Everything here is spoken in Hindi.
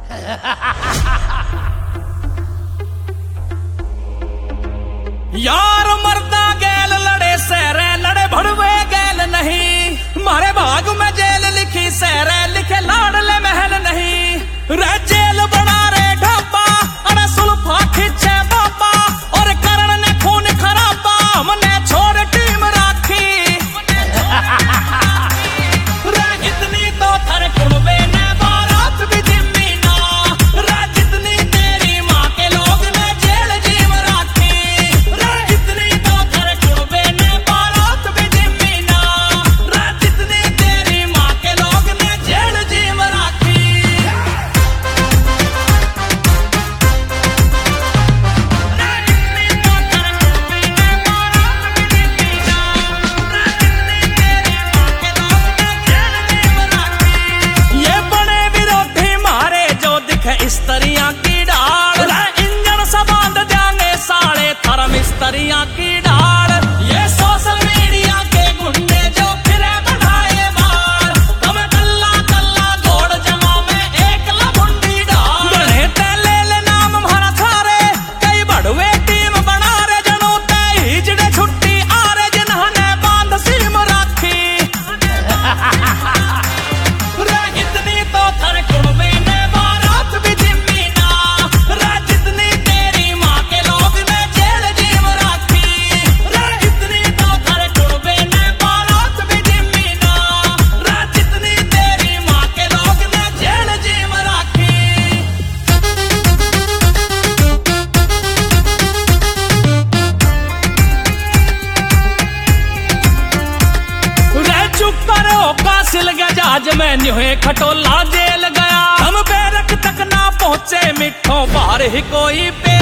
यार मरदा गैल लड़े सहरे लड़े भड़वे गैल नहीं, मारे भाग में जेल लिखी सहरे लिखे लाडले महल नहीं। रे जेल बना रे ढाबा अरे सुल्फा खींचे बाबा, और करण ने खून खराबा हमने छोड़ टीम राखी। रे इतनी तो थर कुड़वे ने बारात भी जिम्मी ना, रे जितनी तेरी माँ के लोग ने जेल जीव राखी। रे इतनी तो थर कुड़वे ने बारात भी जिम्मी ना, रे जितनी तेरी माँ के लोग ने जेल जीव राखी। मिस्त्रियां की डाल इंजन से बांध जाएंगे साले थर मिस्त्रियां की डाल। ये सोशल मीडिया के गुंडे जो फिरे बढ़ाए बार, तुम कल्ला कल्ला दौड़ जमा में एक लभुंडी डाल। गणे ते ले ले नाम हमारा थारे कई बड़वे टीम बना रे जनों ते हिजड़े छुट्टी आ रे जिन्होंने बांध सीम राखी। रे इतनी तो थर कुड़वे ने सिल गया जहाज में न्यूहे खटोला जेल गया, हम बैरक तक ना पहुंचे मिठो बाहर ही कोई पे